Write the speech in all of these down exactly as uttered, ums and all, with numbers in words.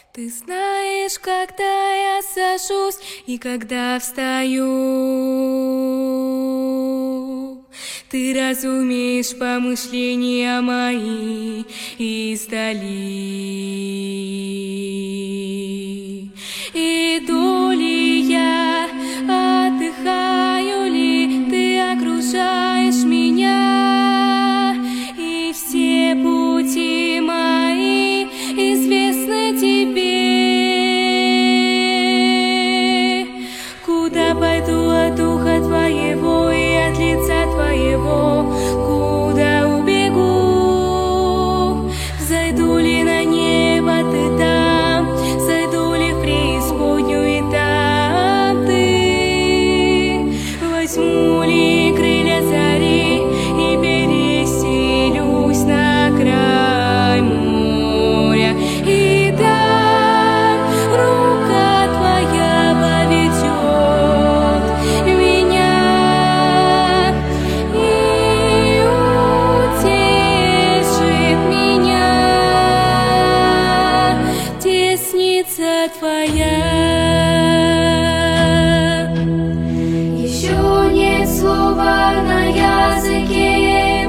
Ты знаешь, когда я сажусь и когда встаю, ты разумеешь помышления мои издали. Иду ли я, отдыхаю ли, ты окружаешь меня, и все пути мои известны тебе. Куда пойду от духа твоего и от лица твоего, куда убегу? Зайду ли на небо, ты там, зайду ли в преисподнюю, и там ты. Возьму ли крылья зари и переселюсь на край моря, и там рука твоя поведет меня и утешит меня, десница твоя. Еще нет слова на языке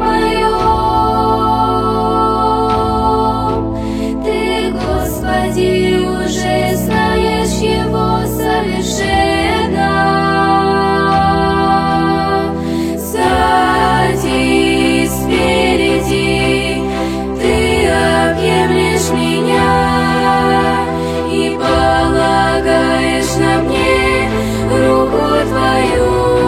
моем, ты, Господи, уже знаешь его совершенно. Сзади и спереди ты объемлешь меня и полагаешь на мне руку твою.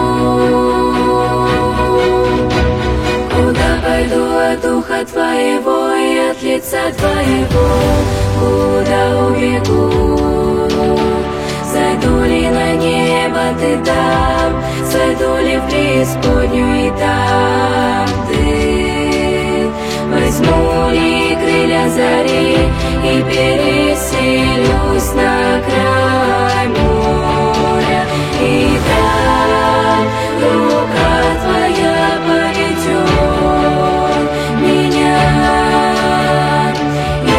Куда пойду от духа твоего и от лица твоего, куда убегу? Зайду ли на небо, ты там, зайду ли в преисподнюю, и там ты. Возьму ли крылья зари и переселюсь на край моря, и там рука твоя поведет меня и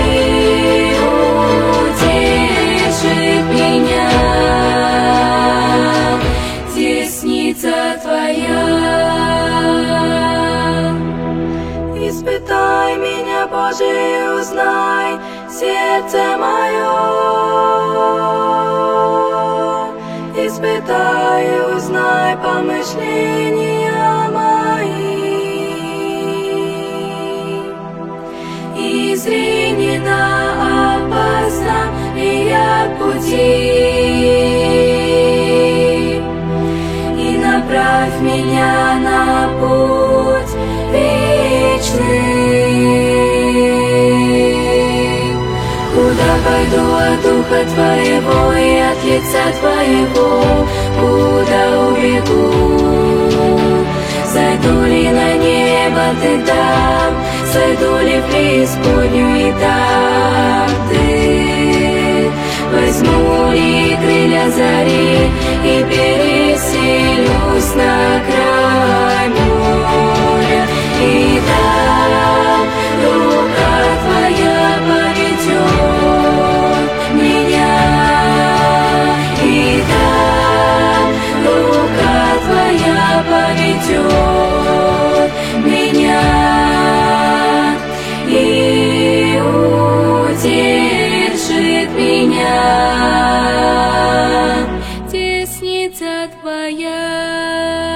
утешит меня, десница твоя. Испытай меня, Боже, и узнай сердце мое. Испытай и узнай помышления мои. И зри на опасном ли я пути, и направь меня на путь вечный. Куда пойду от духа твоего и от лица твоего, куда убегу? Зайду ли на небо, ты там, зайду ли в преисподнюю, и там ты. Возьму ли крылья зари и переселюсь на край моря, и там рука твоя поведет меня, и там рука твоя поведет меня и утешит меня, десница твоя.